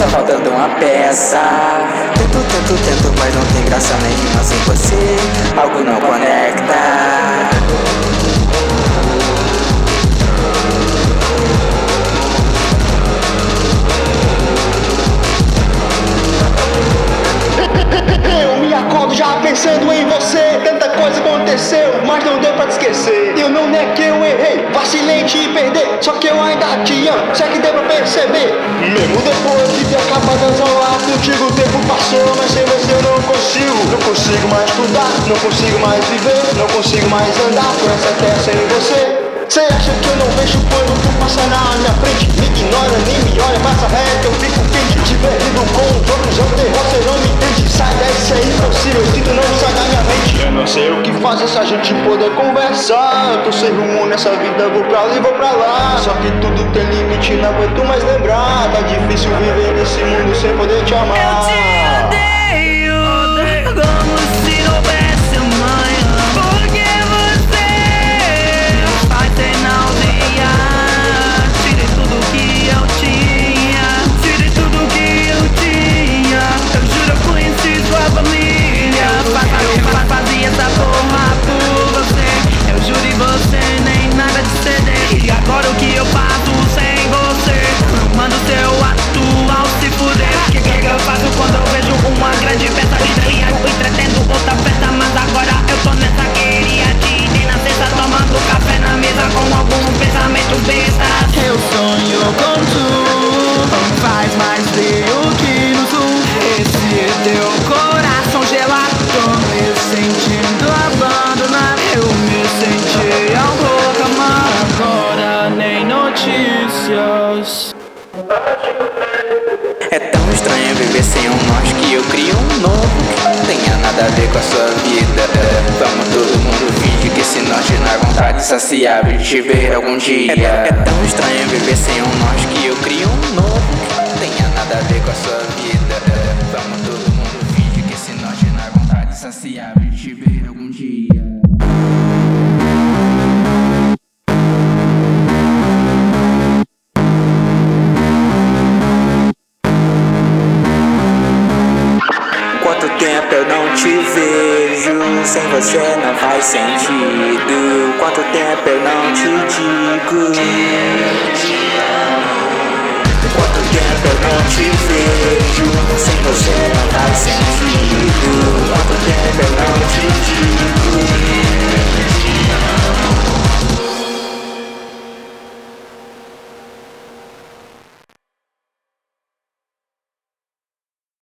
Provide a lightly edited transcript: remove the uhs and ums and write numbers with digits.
faltando uma peça. Tento, mas não tem graça nenhuma sem você. Algo não conecta. Eu me acordo já pensando em você. Tanta coisa aconteceu, mas não deu pra te esquecer. Eu não é que eu errei, vacilei te perder. Só que eu ainda te amo, se é que deu pra perceber. Mesmo depois de ter acabado as aulas contigo, o tempo passou, mas sem você eu não consigo. Não consigo mais estudar, não consigo mais viver, não consigo mais andar com essa terra sem você. Cê acha que eu não vejo quando tu passa na minha frente? Me ignora, nem me olha, passa reto, eu fico quente. Te perdido com os outros, eu terror, cê não me entende. Sai dessa, é impossível, se tu não sai da minha mente. Eu não sei o que fazer se a gente poder conversar. Eu tô sem rumo nessa vida, vou pra ali, vou pra lá. Só que tudo tem limite, não aguento mais lembrar. Tá difícil viver nesse mundo sem poder te amar. Eu te odeio, como se não houvesse amanhã. Porque você faz teimosia. Tirei tudo que eu tinha, tirei tudo que eu tinha. Eu juro, eu conheci sua família. Eu fazia essa porra por você. Eu juro, e você nem nada de ceder. E agora o que eu faço sem você? Mando seu atual se fuder. Que eu faço quando eu vejo uma grande festa de triângulo entretendo outra festa? Mas agora eu tô nessa, queria te ter na sexta, tomando café na mesa com algum pensamento besta. Eu sonho com tu, faz mais frio que no sul. Esse teu coração gelado, tô me sentindo abandonado. Eu me senti um pouco amado, agora nem notícias. É tão estranho viver sem um nós que eu crio um novo que não tenha nada a ver com a sua vida. Vamos todo mundo fingir que esse nós na vontade saciável de te ver algum dia. É tão estranho viver sem um nós que eu crio um novo que não tenha nada a ver com a sua vida. Vamos todo mundo fingir que esse nós na vontade saciável de te ver algum dia. Quanto tempo eu não te vejo, sem você não faz sentido. Quanto tempo eu não te digo que te amo. Quanto tempo eu não te vejo, sem você não faz sentido. Quanto tempo